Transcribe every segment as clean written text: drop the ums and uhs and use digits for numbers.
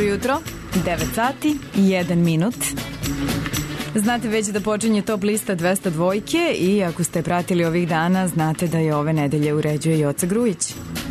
jutro, 9 sati i 1 minut. Znate već da počinje top lista 202 i ako ste pratili ovih dana, znate da je ove nedelje uređuje Joca Grujić.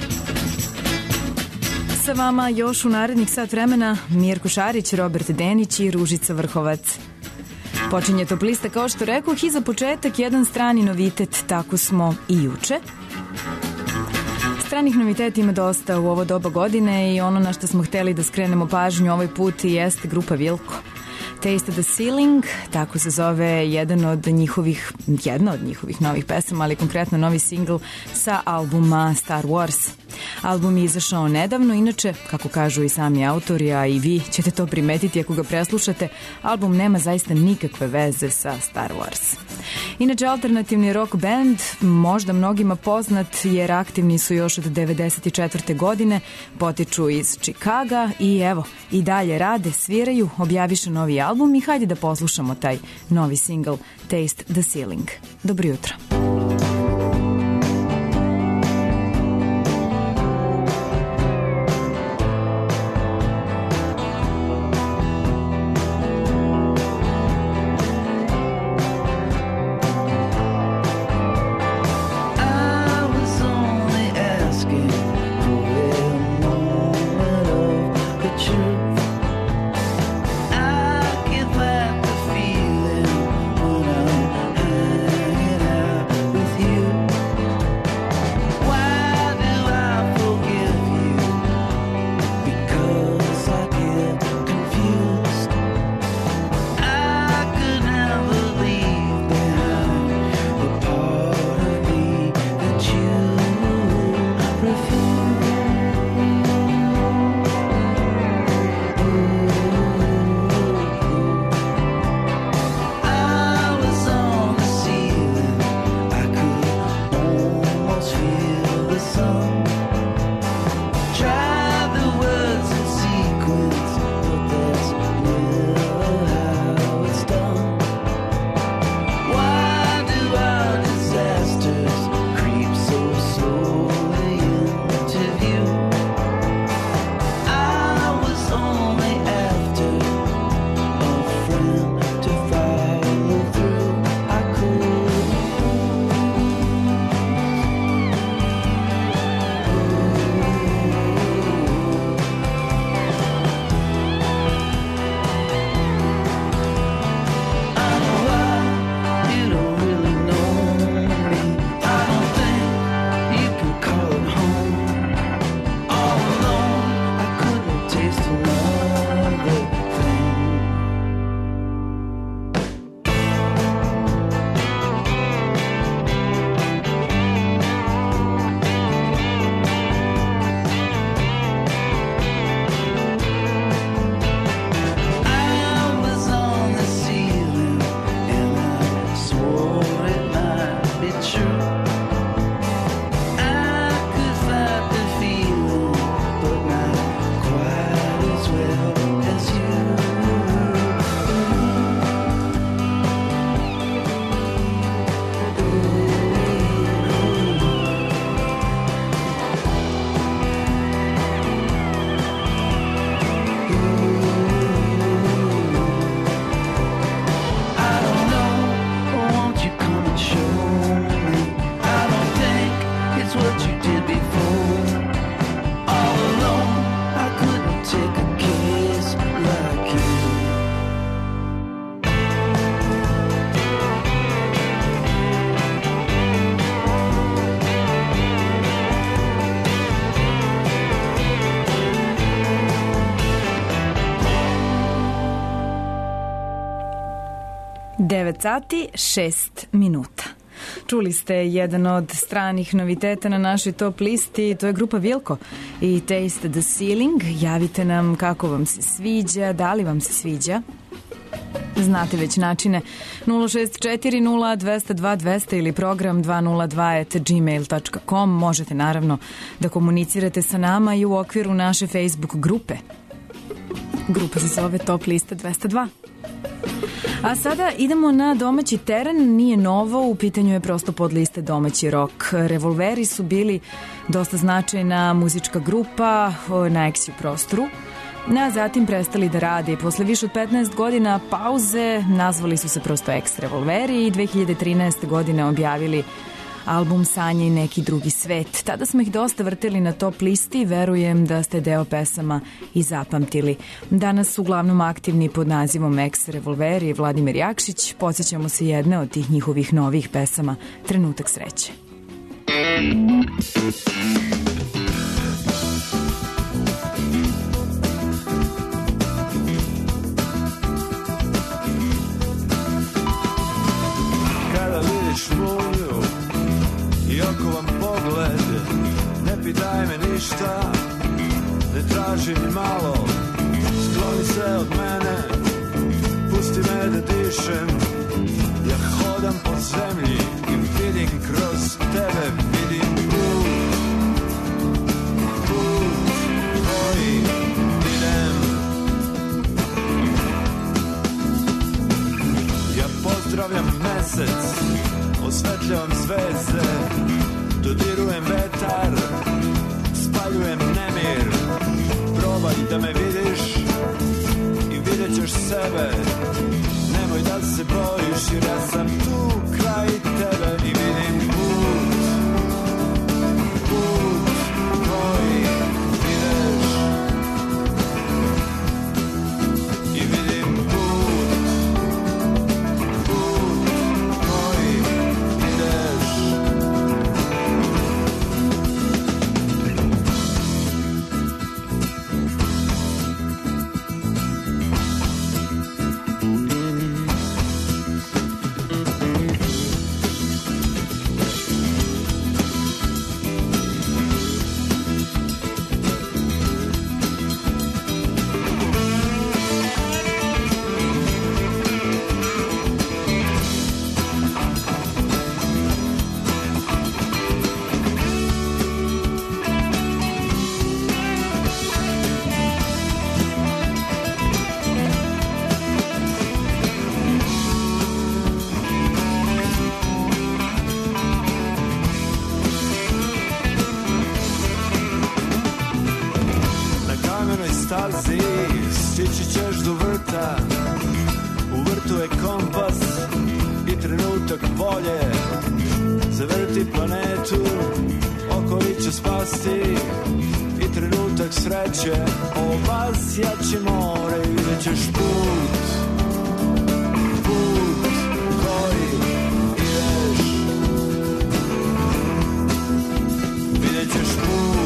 Sa vama još u narednih sat vremena Mirko Šarić, Robert Denić i Ružica Vrhovac. Počinje top lista kao što rekoh i za početak jedan strani novitet, tako smo i juče. Stranih noviteta ima dosta u ovo doba godine i ono na što smo hteli da skrenemo pažnju ovaj put jeste grupa Wilco. Taste the Ceiling, tako se zove jedna od njihovih novih pesama, ali konkretno novi singl sa albuma Star Wars. Album je izašao nedavno, inače, kako kažu i sami autori, a i vi ćete to primetiti ako ga preslušate, album nema zaista nikakve veze sa Star Wars. Inače, alternativni rock band, možda mnogima poznat jer aktivni su još od 1994. godine, potiču iz Čikaga i evo, i dalje rade, sviraju, objaviše novi album i hajde da poslušamo taj novi single Taste the Ceiling. Dobro jutro. Sati 6 minuta. Čuli ste jedan od stranih noviteta na našoj top listi, to je grupa Wilco i Taste the Ceiling. Javite nam kako vam se sviđa, da li vam se sviđa. Znate već načine 0640202 ili program 202@gmail.com. Možete naravno da komunicirate sa nama i u okviru naše Facebook grupe. Grupa se zove Top lista 202. A sada idemo na domaći teren, nije novo, u pitanju je prosto pod liste domaći rock. Revolveri su bili dosta značajna muzička grupa na Exiju prostoru. a zatim prestali da rade i posle više od 15 godina pauze nazvali su se prosto Ex Revolveri i 2013. godine objavili album Sanje i neki drugi svet. Tada smo ih dosta vrteli na top listi i verujem da ste deo pesama i zapamtili. Danas su uglavnom aktivni pod nazivom Ex Revolveri i Vladimir Jakšić. Podsjećamo se jedne od tih njihovih novih pesama, Trenutak sreće. Kada vidiš volju i okovan pogled, ne pitaj me ništa, ne traži ni malo, skloni se od mene, pusti me da dišem. Ja hodam po zemlji i vidim kroz tebe, vidim put koji idem. Ja pozdravljam mesec, osvetljavam zvezde, dodirujem vetar, spaljujem nemir. Probaj da me vidiš i vidjet ćeš sebe. Nemoj da se bojiš jer ja sam tu kraj tebe i vidim put koji ideš. I vidim put koji ideš. Stazi, stići ćeš do vrta, u vrtu je kompas i trenutak volje. Zavrti planetu, okolić će spasti i trenutak sreće. Obasjaće more i vidjet ćeš put koji ideš. Vidjet ćeš put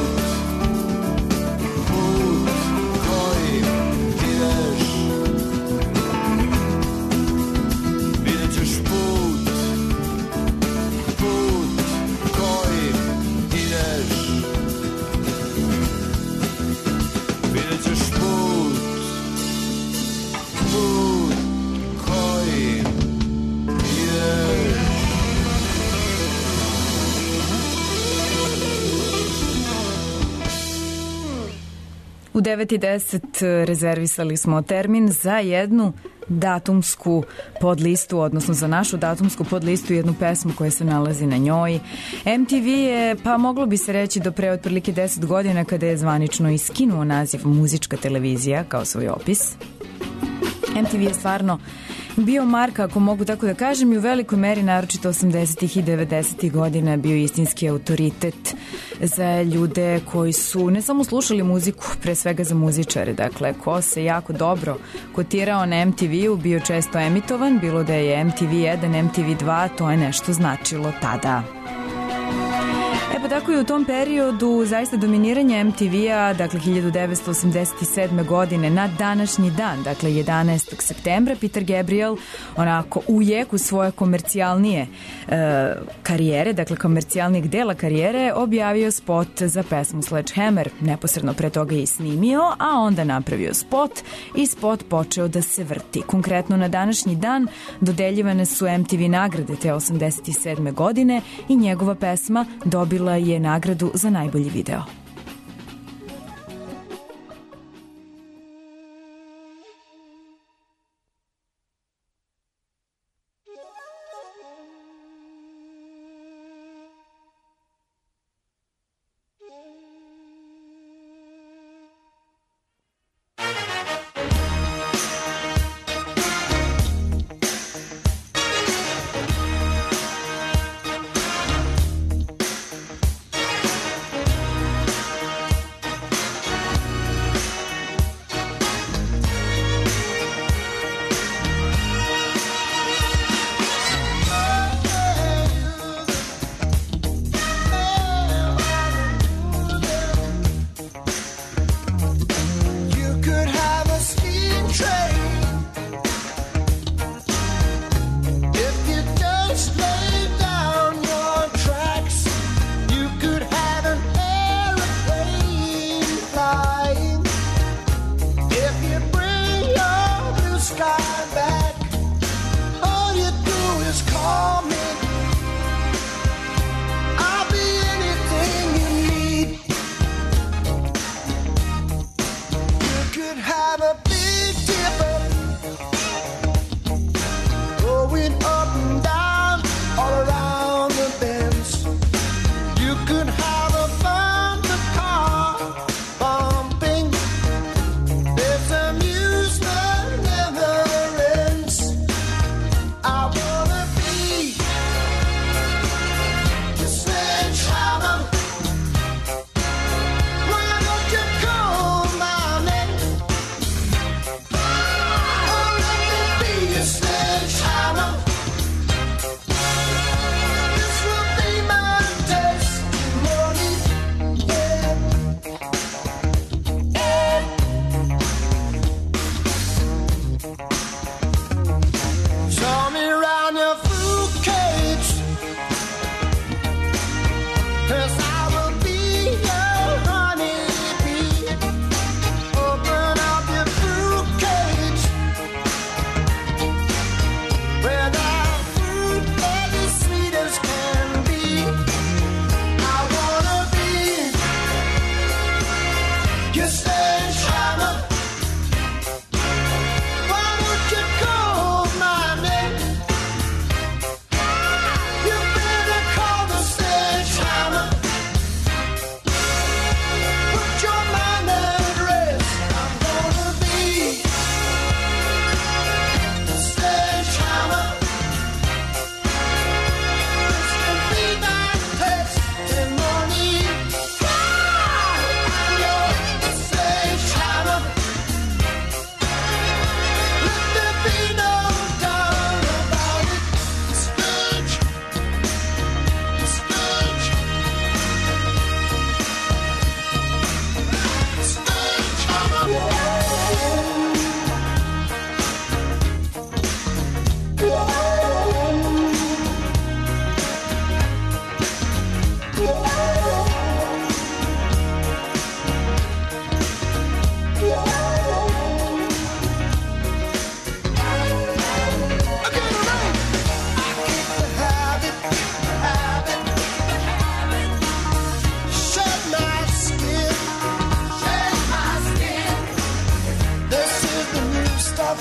U 9:10 rezervisali smo termin za jednu datumsku podlistu, odnosno za našu datumsku podlistu, jednu pesmu koja se nalazi na njoj. MTV je, pa moglo bi se reći, do pre otprilike 10 godina kada je zvanično iskinuo naziv muzička televizija kao svoj opis. MTV je stvarno bio marka, ako mogu tako da kažem, i u velikoj meri, naročito 80. i 90. godina, bio istinski autoritet za ljude koji su ne samo slušali muziku, pre svega za muzičare. Dakle, ko se jako dobro kotirao na MTV-u, bio često emitovan, bilo da je MTV 1, MTV 2, to je nešto značilo tada. Pa tako je u tom periodu zaista dominiranje MTV-a, dakle 1987. godine na današnji dan, dakle 11. septembra, Peter Gabriel onako u jeku svoje komercijalnije karijere, dakle komercijalnijeg dela karijere, objavio spot za pesmu Sledgehammer, neposredno pre toga je i snimio, a onda napravio spot i spot počeo da se vrti. Konkretno na današnji dan dodeljivane su MTV nagrade te 87. godine i njegova pesma dobila je nagradu za najbolji video. stop.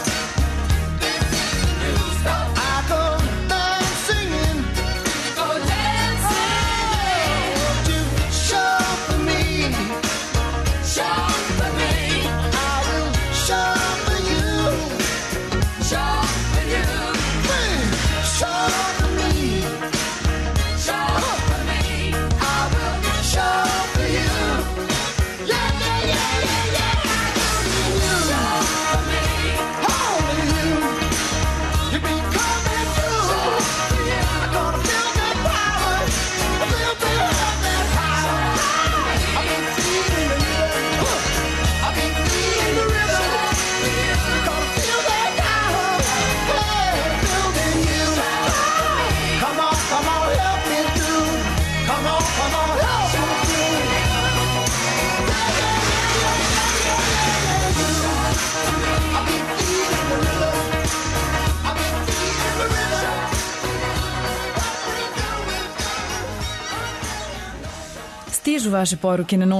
I go down singing. Go dancing. Won't you show for me? Show for me. I will show for you. Show for you. Show for me. Show for me. I will show for you. Yeah, yeah, yeah, yeah, yeah. Show for me. Only you. You be coming through. I'm gonna feel that power. I feel that power. I've been feeling the rhythm. I've been feeling the rhythm. Gonna feel that power. Hey, building you. Come on, help me through. Come on, help me through. I've been feeling the rhythm. I've been feeling the rhythm. Stižu vaše poruke na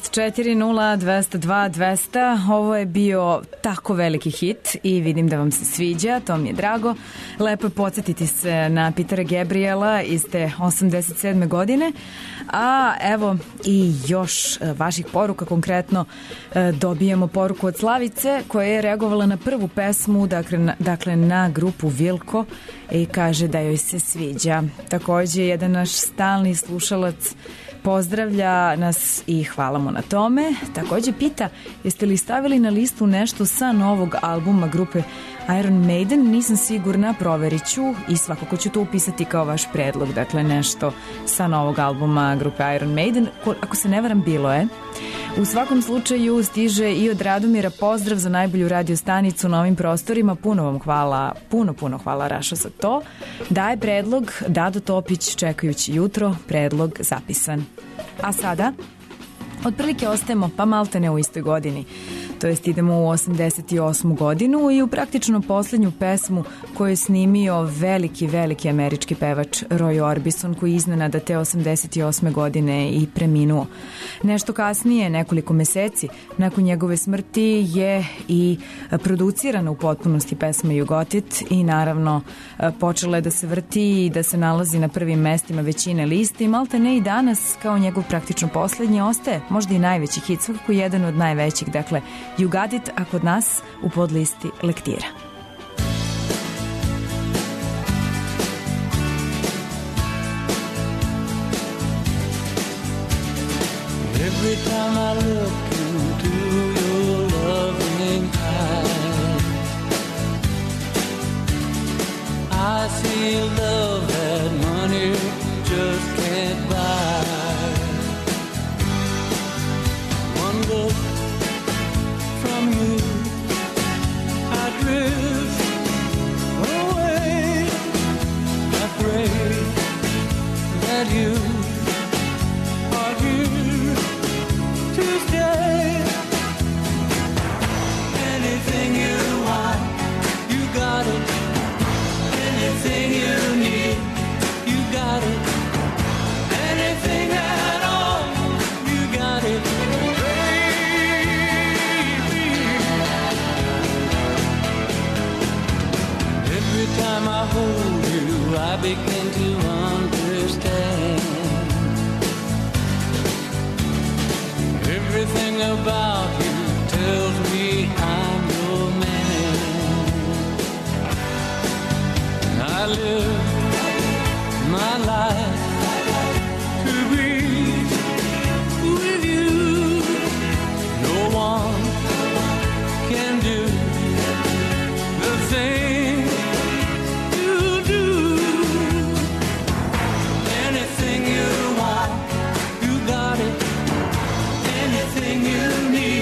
064-0 Ovo je bio tako veliki hit i vidim da vam se sviđa, to mi je drago. Lepo je podsjetiti se na Petera Gabriela iz te 87. godine. A evo i još vaših poruka, konkretno dobijemo poruku od Slavice koja je reagovala na prvu pesmu, dakle na grupu Vilko, i kaže da joj se sviđa. Takođe, jedan naš stalni slušalac pozdravlja nas i hvala mu na tome. Takođe pita, jeste li stavili na listu nešto sa novog albuma grupe Iron Maiden? Nisam sigurna, proverit ću i svakako ću to upisati kao vaš predlog. Dakle, nešto sa novog albuma grupe Iron Maiden. Ako se ne varam, bilo je. U svakom slučaju stiže i od Radomira pozdrav za najbolju radio stanicu na ovim prostorima. Puno vam hvala, puno hvala Rašo za to. Daje predlog Dado Topić, čekajući jutro, predlog zapisan. A sada, otprilike ostajemo pa malte ne u istoj godini. To jest idemo u 88. godinu i u praktično poslednju pesmu koju je snimio veliki američki pevač Roy Orbison, koji iznenada te 88. godine i preminuo. Nešto kasnije, nekoliko meseci nakon njegove smrti, je i producirana u potpunosti pesma You Got It i naravno počela je da se vrti i da se nalazi na prvim mestima većine liste i malte ne i danas kao njegov praktično poslednji ostaje možda i najveći hit, svakako jedan od najvećih, dakle You Got It, a kod nas u podlisti Lektira. Every time I look into your loving eyes, I see love that money just can't buy. One look from you, I drift away. I pray that you are here to stay. Anything you want, you got it. Anything you need, you got it. Anything at all, you got it. Every time I hold you, I begin to understand. Everything about you tells me I'm your man. I live my life to be with you. No one can do the thing you do. Anything you want, you got it. Anything you need.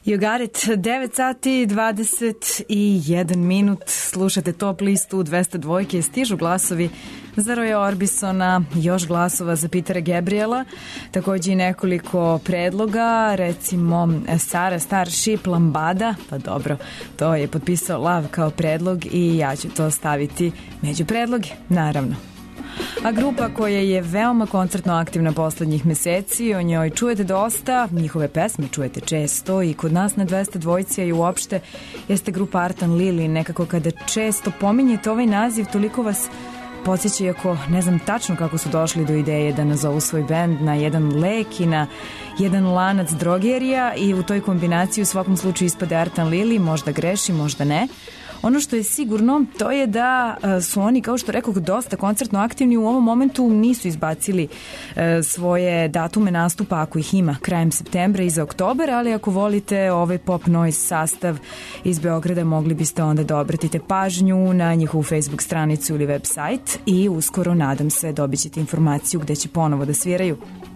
You got it, 9 sati 21 minut, slušate Top listu 202, stižu glasovi za Roya Orbisona, još glasova za Petera Gabriela, takođe i nekoliko predloga, recimo Sara Starship, Lambada, pa dobro, to je potpisao Lav kao predlog i ja ću to staviti među predloge, naravno. A grupa koja je veoma koncertno aktivna poslednjih meseci, o njoj čujete dosta, njihove pesme čujete često i kod nas na 202 i uopšte jeste grupa Artan Lili. Nekako kada često pominjete ovaj naziv, toliko vas podsjeća, iako ne znam tačno kako su došli do ideje da nazovu svoj bend, na jedan lek i na jedan lanac drogerija, i u toj kombinaciji u svakom slučaju ispade Artan Lili, možda greši, možda ne. Ono što je sigurno, to je da su oni, kao što rekao, dosta koncertno aktivni. U ovom momentu nisu izbacili svoje datume nastupa, ako ih ima, krajem septembra i za oktobar, ali ako volite ovaj pop noise sastav iz Beograda, mogli biste onda da obratite pažnju na njihovu Facebook stranicu ili website i uskoro, nadam se, dobit ćete informaciju gde će ponovo da sviraju.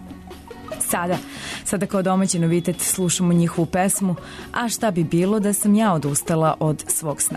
Sada kao domaći novitet slušamo njihovu pesmu A šta bi bilo da sam ja odustala od svog sna.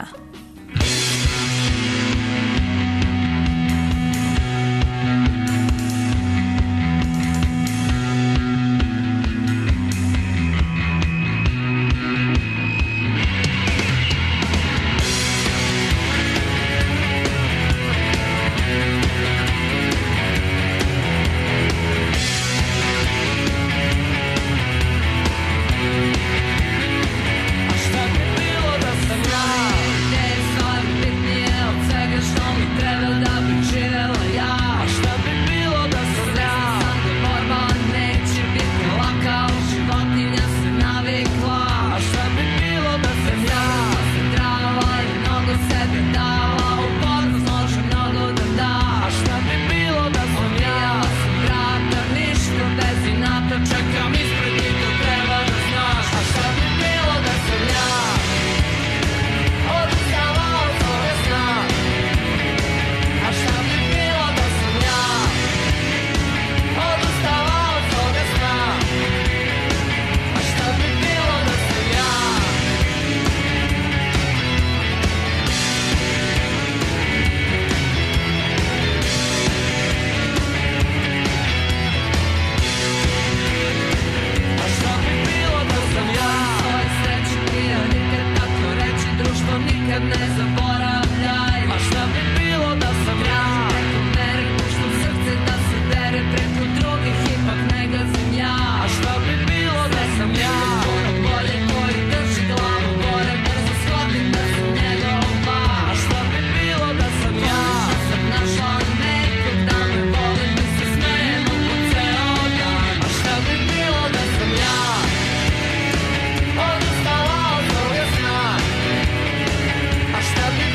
Stop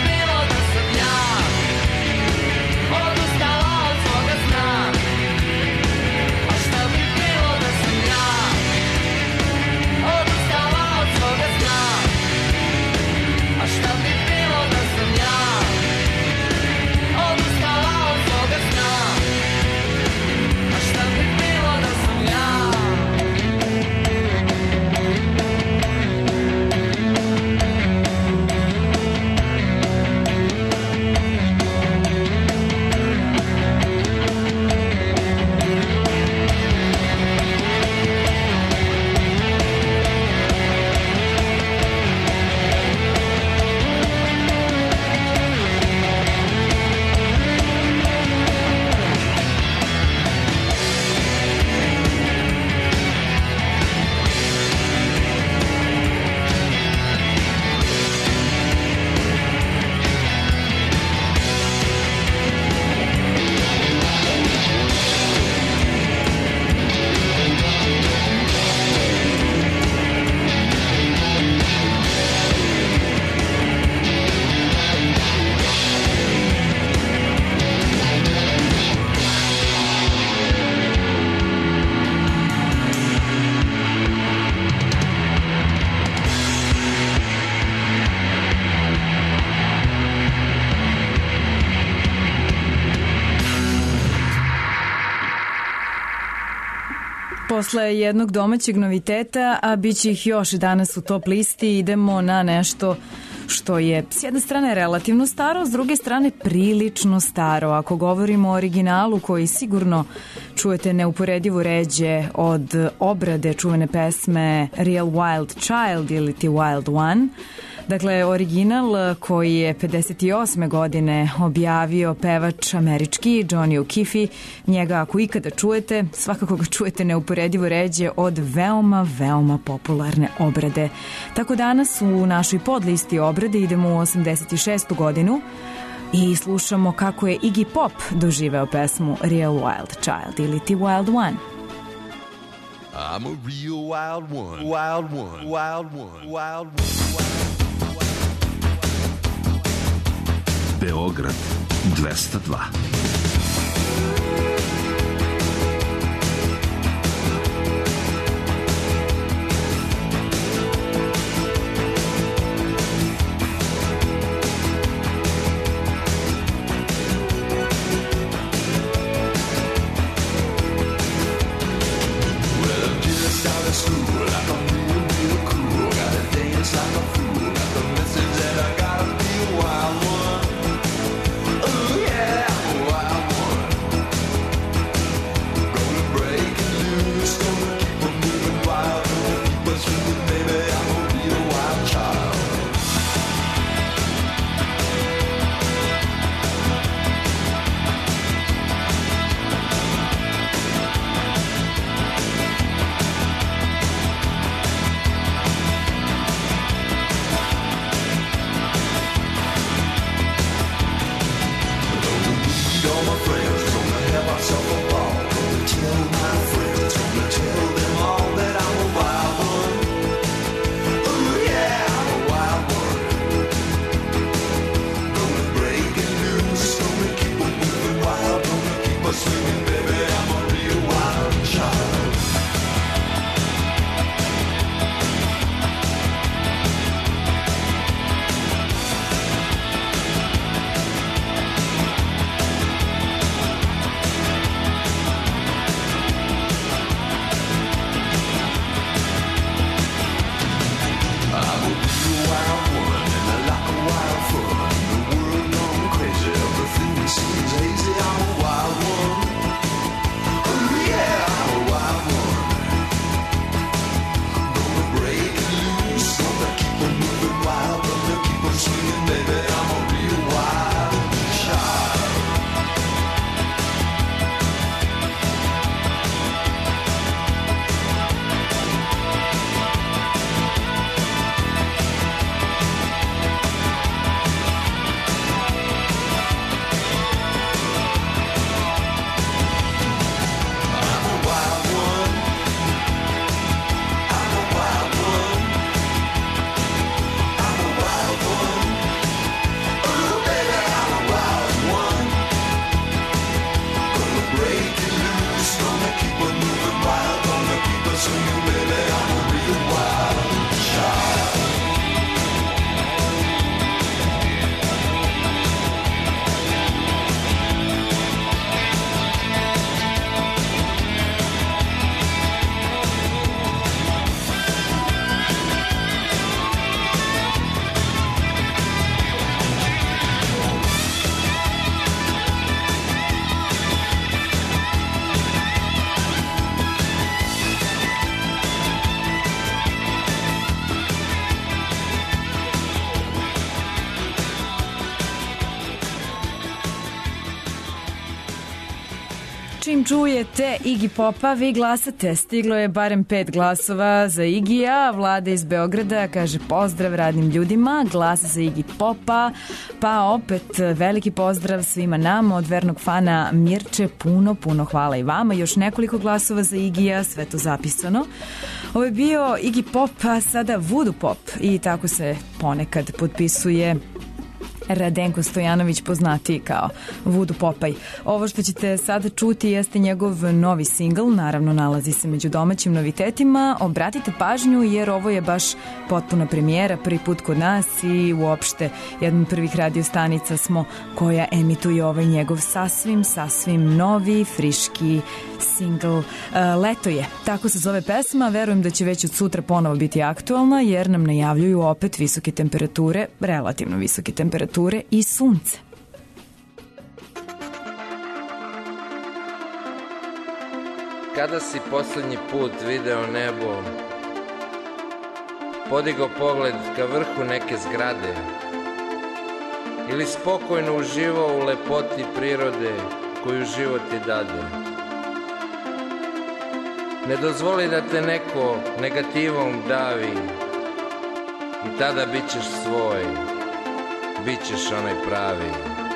posle jednog domaćeg noviteta, a bit će ih još danas u top listi, idemo na nešto što je s jedne strane relativno staro, s druge strane prilično staro. Ako govorimo o originalu koji sigurno čujete neuporedivo ređe od obrade čuvene pesme Real Wild Child ili ti Wild One. Dakle, original koji je 58. godine objavio pevač američki Johnny O'Keefe, njega ako ikada čujete, svakako ga čujete neuporedivo ređe od veoma, veoma popularne obrade. Tako danas u našoj podlisti obrade idemo u 86. godinu i slušamo kako je Iggy Pop doživeo pesmu Real Wild Child ili ti Wild One. I'm a real wild one, wild one, wild one, wild one. Beograd 202. Čim čujete Iggy Popa, vi glasate. Stiglo je barem 5 glasova za Igija. Vlada iz Beograda kaže pozdrav radnim ljudima, glas za Iggy Popa. Pa opet veliki pozdrav svima nama od vernog fana Mirče. Puno hvala i vama. Još nekoliko glasova za Igija, sve to zapisano. Ovo je bio Iggy Pop, a sada Voodoo Pop i tako se ponekad potpisuje Radenko Stojanović, poznatiji kao Voodoo Popaj. Ovo što ćete sada čuti jeste njegov novi singl, naravno nalazi se među domaćim novitetima. Obratite pažnju jer ovo je baš potpuna premijera, prvi put kod nas i uopšte jedan od prvih radio stanica smo koja emituje ovaj njegov sasvim novi, friški singl. Leto je, tako se zove pesma, verujem da će već od sutra ponovo biti aktualna jer nam najavljuju opet visoke temperature, relativno visoke temperature i sunce. Kada si poslednji put video nebo, podigao pogled ka vrhu neke zgrade ili spokojno uživao u lepoti prirode koju život ti dade? Ne dozvoli da te neko negativom davi i tada bit ćeš svoj, bit ćeš onaj pravi.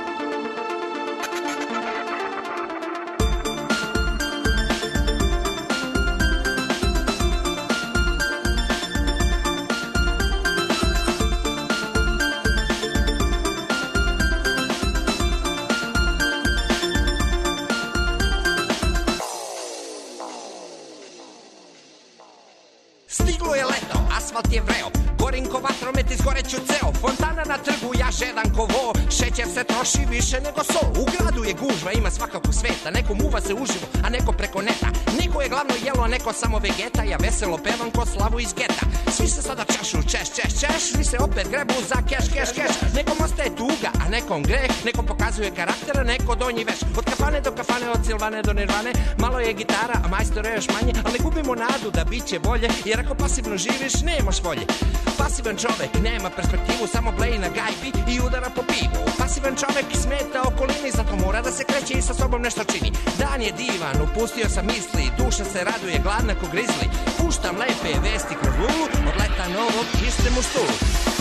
Asfalt je vreo, gorim ko vatromet, izgoreću ceo. Fontana na trgu, ja žedan ko vo. Šećer se troši više nego sol. U gradu je gužva, ima svakakog sveta. Neko muva se uživo, a neko preko neta. Neko je glavno jelo, a neko samo vegeta. Ja veselo pevam ko Slavu iz geta. Svi se sada čašu, češ. Svi se opet grebu za keš. Nekom ostaje tuga, a nekom greh. Neko pokazuje karaktera, neko donji veš. Od kafane do kafane, od Silvane do Nirvane. Malo je gitara, a majstore još manje. Ali ne gubimo nadu da bit će bolje. Jer ako pasivno živiš, nemaš volje. Pasivan čovek nema perspektivu, samo bleji na gajbi i udara po pivu. Pasivan čovek smeta okolini, zato mora da se kreće i sa sobom nešto čini. Dan je divan, upustio sam misli, duša se raduje, gladna ko grizli. Puštam lepe vesti kroz lulu, od leta novog išćem u stulu.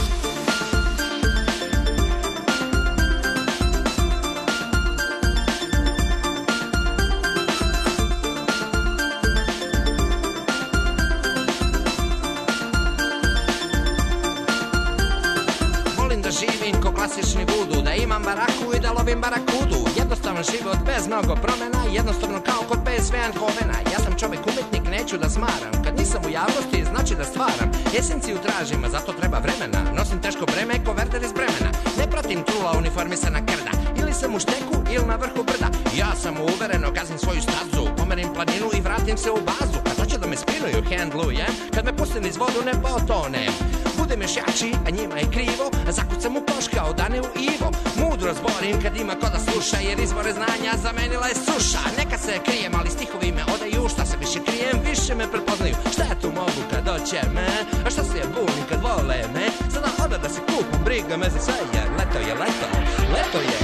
Klasični vudu, da imam baraku i da lovim barakudu. Jednostavan život bez mnogo promena, jednostavno kao kod bez Eindhovena. Ja sam čovek umetnik, neću da smaram. Kad nisam u javnosti, znači da stvaram. Esenciju tražim, a zato treba vremena. Nosim teško breme, ko Werder iz Bremena. Ne pratim trula uniformisana krda. Ili sam u šteku, ili na vrhu brda. Ja sam uvereno gazim svoju stazu, pomerim planinu i vratim se u bazu. Kad hoće da me spinuju, handlujem. Kad me pustim iz vodu, ne potonem. Budem još jači, a njima je krivo. Zakucam u koš kao Dane u Ivo. Mudro zborim kad ima ko da sluša, jer izvore znanja zamenila je suša. Neka se krijem, ali stihovi me odaju. Šta se više krijem, više me prepoznaju. Šta ja tu mogu kad doće me? A šta se je bunim kad vole me? Sada oda da se kupam, briga me za sve, jer leto je leto, leto je.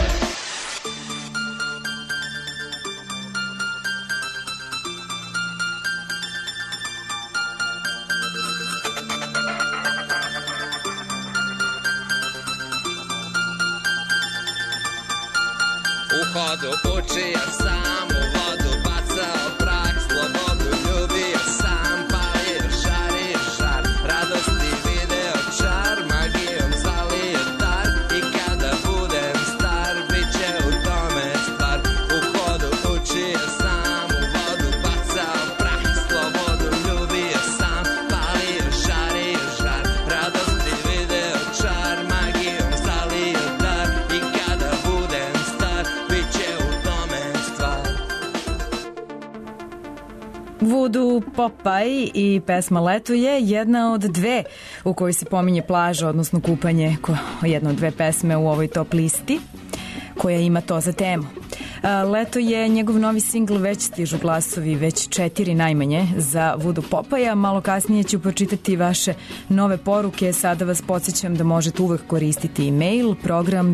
U hodu učio sam, u vodu bacao prah, slobodu ljubio sam, palio žar, radosti video čar, magijom zalio dar, i kada budem star, bit će u tome stvar. U hodu učio sam, u vodu bacao prah, slobodu ljubio sam, palio žar, radosti video čar, magijom zalio dar, i kada budem star, Voodoo Popaj i pesma Leto je jedna od dve u kojoj se pominje plaža, odnosno kupanje, jedna od dve pesme u ovoj top listi koja ima to za temu. Leto je njegov novi singl, već stižu glasovi, već 4 najmanje za Voodoo Popaja. Malo kasnije ću pročitati vaše nove poruke. Sada vas podsjećam da možete uvek koristiti e-mail program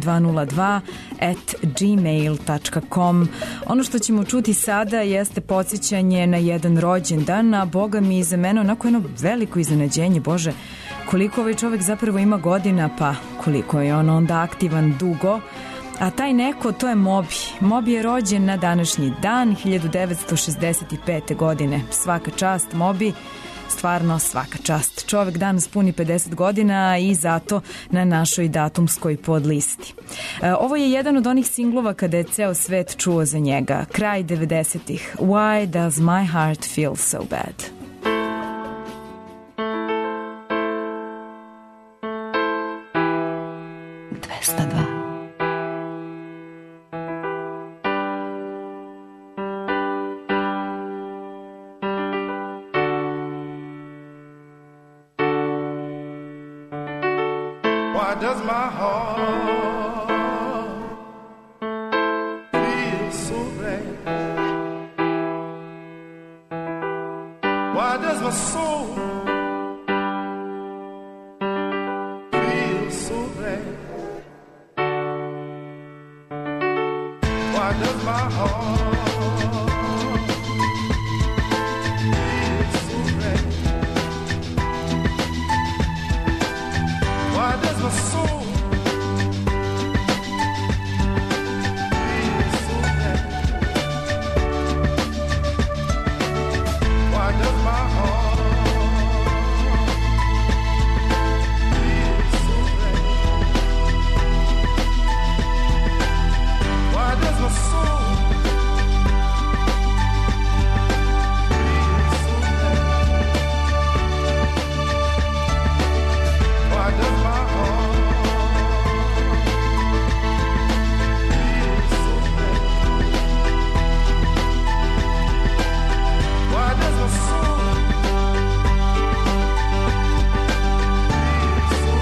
202@gmail.com. Ono što ćemo čuti sada jeste podsjećanje na jedan rođendan, a boga mi za mene onako jedno veliko iznenađenje. Bože, koliko ovaj čovek zapravo ima godina, pa koliko je on onda aktivan dugo. A taj neko, to je Moby. Moby je rođen na današnji dan, 1965. godine. Svaka čast, Moby. Stvarno svaka čast. Čovek danas puni 50 godina i zato na našoj datumskoj podlisti. Ovo je jedan od onih singlova kada je ceo svet čuo za njega. Kraj 90-ih. Why does my heart feel so bad? Why does my heart feel so bad? Why does my soul feel so bad? Why does my heart feel so bad? Why does my soul feel so bad? Why does my heart feel so bad? Why does my soul feel so bad? Why does my heart feel so bad? Why does my soul feel so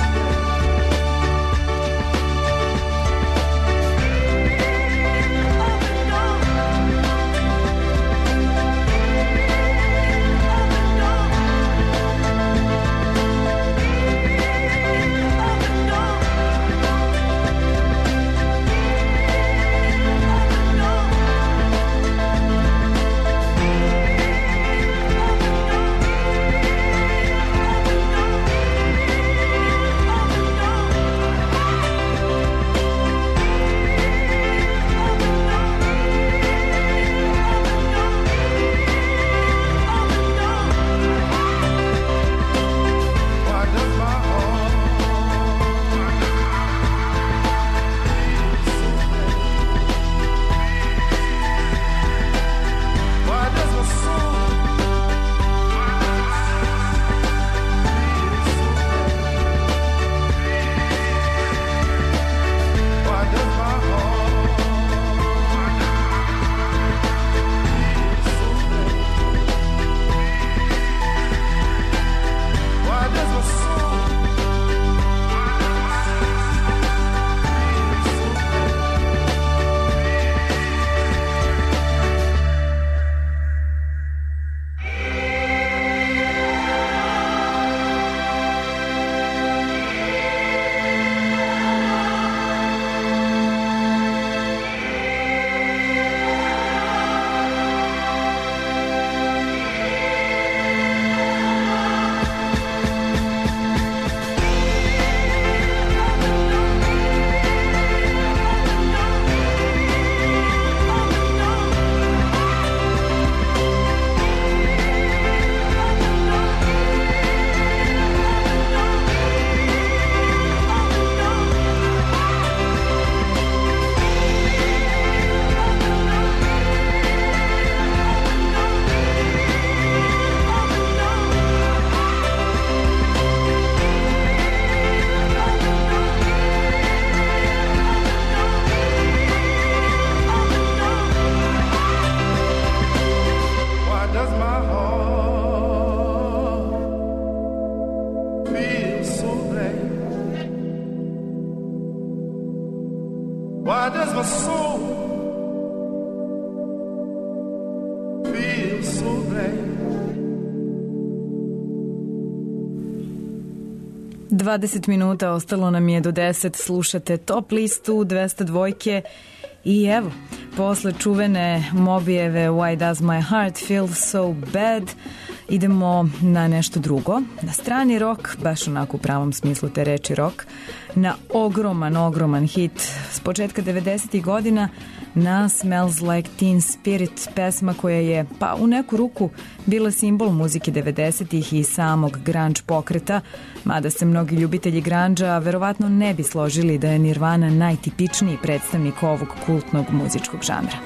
Why does my soul feel so bad? 20 minuta ostalo nam je do 10, slušate Top listu 202 i evo, posle čuvene Mobijeve Why Does My Heart Feel So Bad idemo na nešto drugo, na strani rock, baš onako u pravom smislu te reči rock, na ogroman hit s početka 90. godina, na Smells Like Teen Spirit, pesma koja je pa u neku ruku bila simbol muzike 90-ih i samog grunge pokreta, mada se mnogi ljubitelji grunge-a verovatno ne bi složili da je Nirvana najtipičniji predstavnik ovog kultnog muzičkog žanra.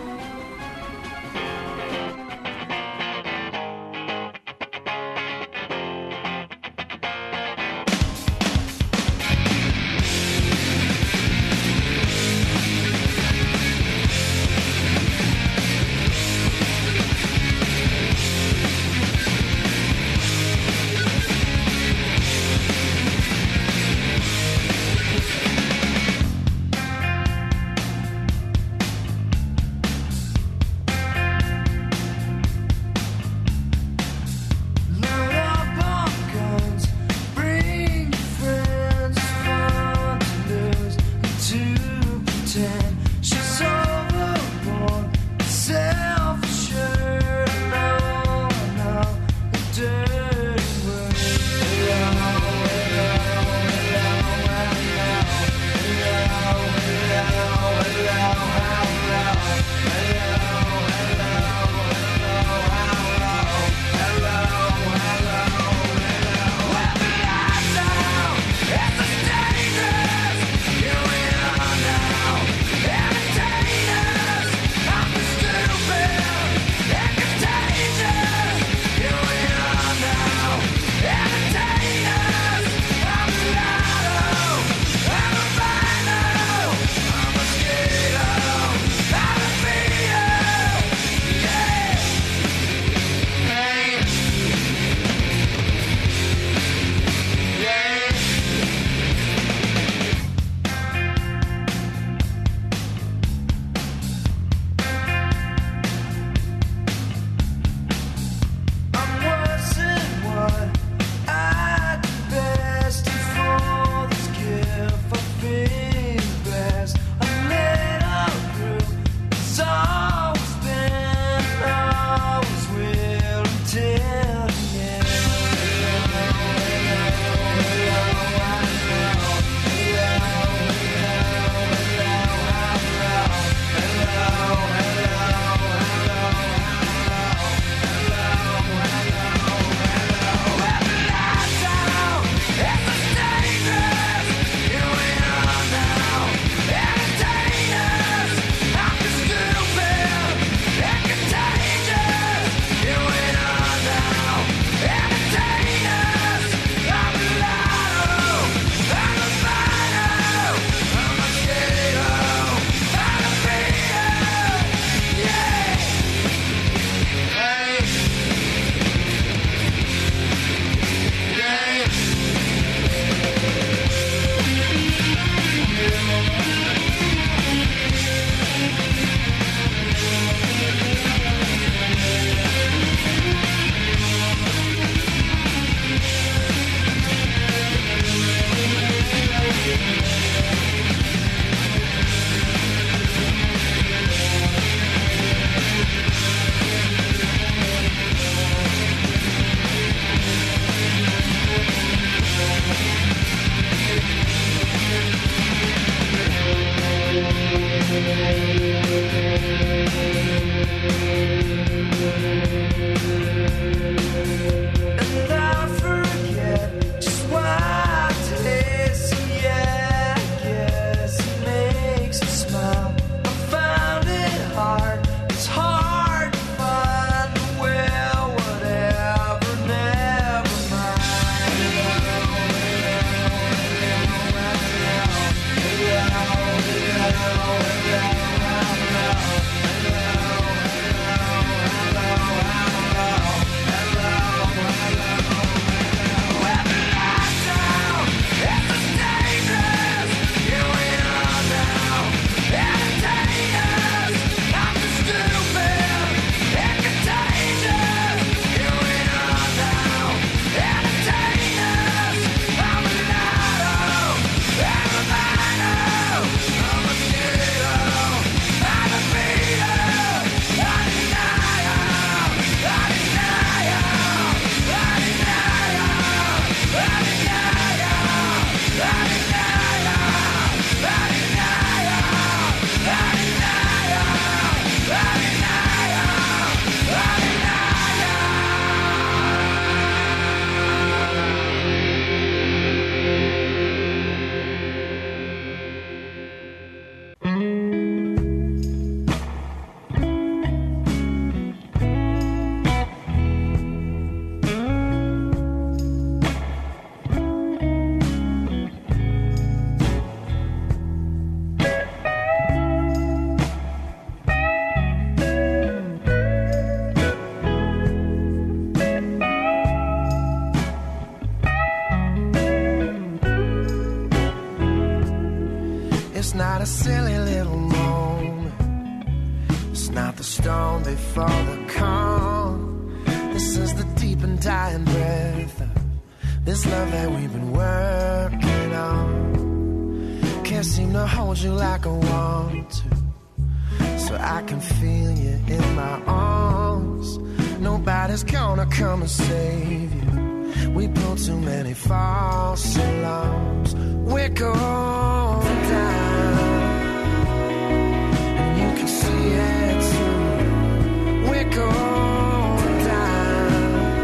It's not a silly little moment. It's not the stone before the calm. This is the deep and dying breath of this love that we've been working on. Can't seem to hold you like I want to, so I can feel you in my arms. Nobody's gonna come and save you. We built too many false alarms. We're going down, and you can see it too. We're going down,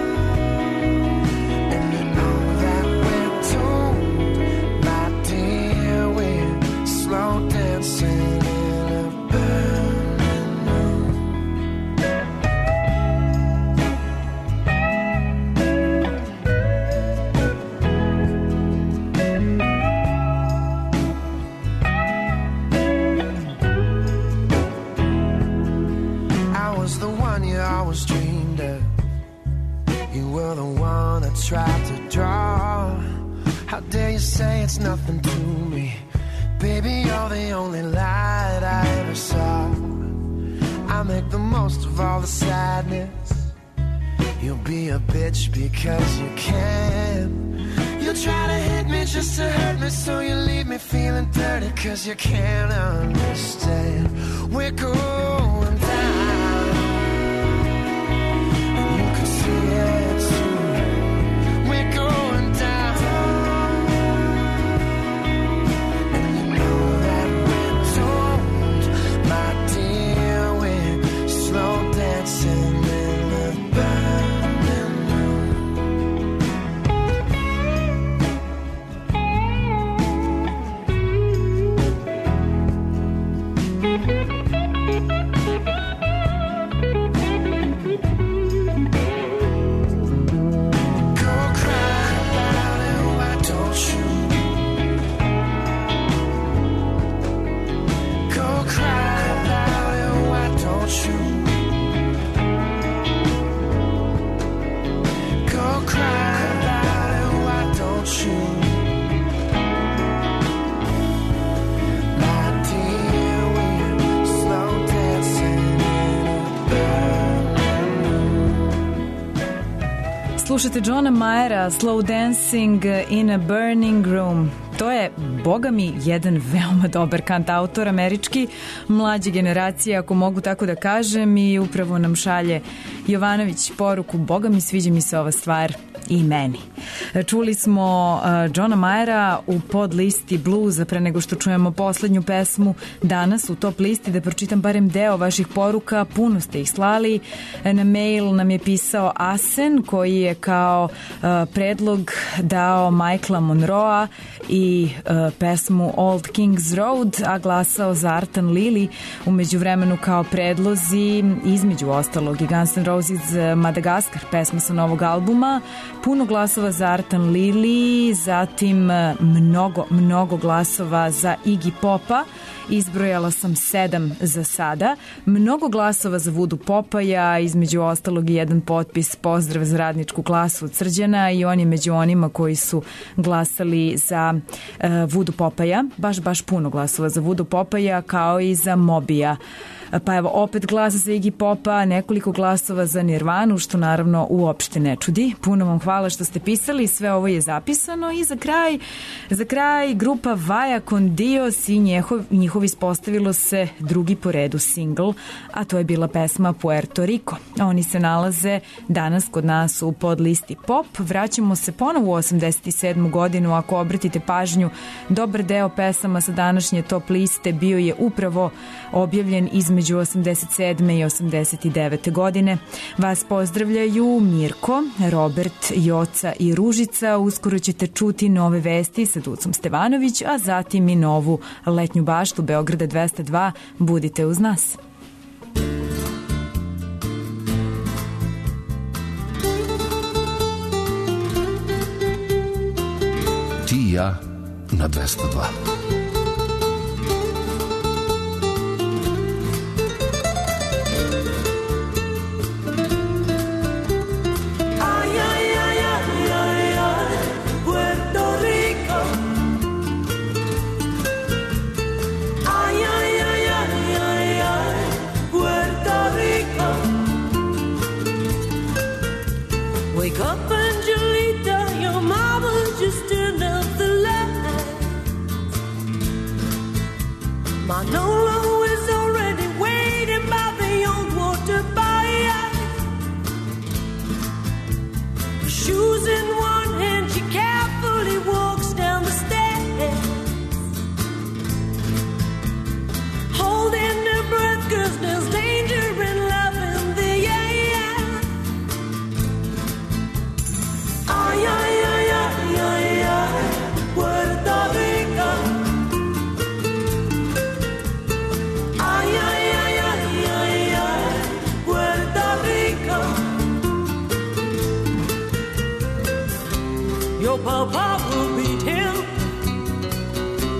and you know that we're doomed, my dear. We're slow dancing in a burning room. Always dreamed of. You were the one I tried to draw. How dare you say it's nothing to me? Baby, you're the only light I ever saw. I make the most of all the sadness. You'll be a bitch because you can. You try to hit me just to hurt me, so you leave me feeling dirty cause you can't understand. We're going down. We're going down, and you know that we're doomed, my dear. We're slow dancing in the burning room. Slušate Johna Mayera, Slow Dancing in a Burning Room. To je, boga mi, jedan veoma dobar kantautor američki, mlađe generacije, ako mogu tako da kažem, i upravo nam šalje Jovanović poruku: boga mi, sviđa mi se ova stvar i meni. Čuli smo Johna Mayera u pod listi bluza pre nego što čujemo poslednju pesmu danas u top listi. Da pročitam barem deo vaših poruka, puno ste ih slali. Na mail nam je pisao Asen, koji je kao predlog dao Michaela Monroea i pesmu Old Kings Road, a glasao za Artan Lili. Umeđu vremenu kao predlozi, između ostalog, i Guns N' Roses Madagaskar, pesma sa novog albuma. Puno glasova za Artan Lili, zatim mnogo glasova za Iggy Popa, izbrojala sam 7 za sada, mnogo glasova za Vudu Popaja, između ostalog i jedan potpis pozdrav za radničku klasu od Srđana, i on je među onima koji su glasali za Vudu Popaja, baš puno glasova za Vudu Popaja, kao i za Mobija. Pa evo, opet glas za Iggy Popa, nekoliko glasova za Nirvanu, što naravno uopšte ne čudi. Puno vam hvala što ste pisali, sve ovo je zapisano. I za kraj grupa Vaya con Dios i njihovi ispostavilo se drugi po redu single, a to je bila pesma Puerto Rico. Oni se nalaze danas kod nas u podlisti pop. Vraćamo se ponovo u 87. godinu. Ako obratite pažnju, dobar deo pesama sa današnje top liste bio je upravo objavljen između 87. i 89. godine. Vas pozdravljaju Mirko, Robert, Joca i Ružica. Uskoro ćete čuti nove vesti sa Ducom Stevanović, a zatim i novu letnju baštu Beograda 202. Budite uz nas. Ti i ja na 202.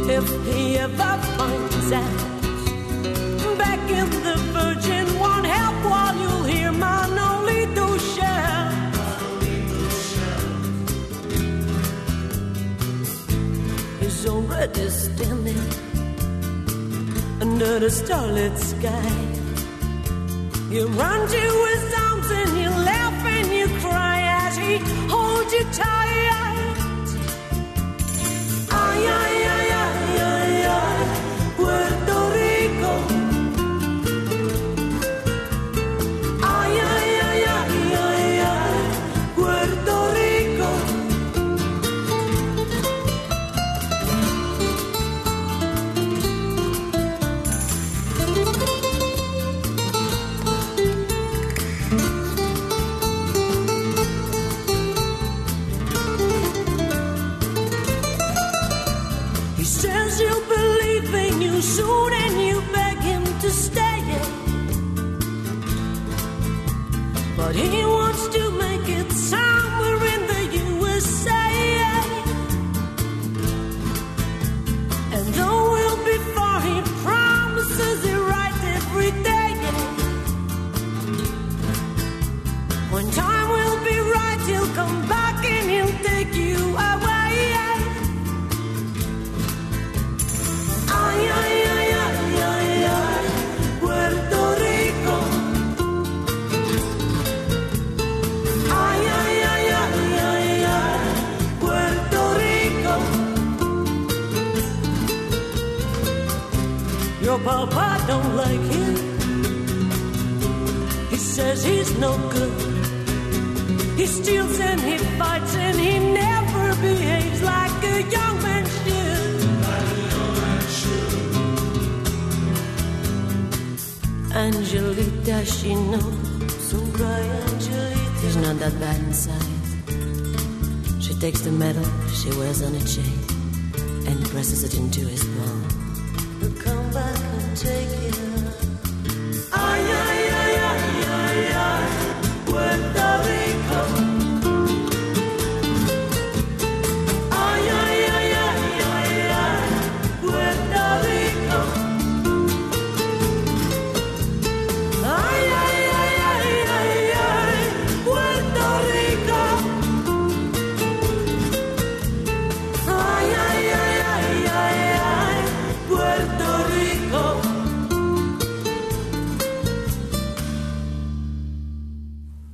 if he ever finds out. Back in the Virgin won't help while you'll hear Manolito shout. He's already standing under the starlit sky. You run to his arms and you laugh and you cry as he holds you tight. Ay, ay, ay, ay, ay, ay, Puerto Rico. Ay, ay, ay, ay, ay, ay, Puerto Rico. He'll believe in you soon and you beg him to stay. But he wants to make it somewhere in the USA. And though we'll be far, he promises it right every day. When time will be right, he'll come back and he'll take you away. Ay, ay, ay, ay, ay, ay, Puerto Rico. Ay, ay, ay, ay, ay, ay, Puerto Rico. Your papa don't like him. He says he's no good. He steals and he fights and he never behaves like a young man should. Angelita, she knows. Don't cry, Angelita. He's not that bad inside. She takes the medal she wears on a chain and presses it into his palm. He'll come back and take it.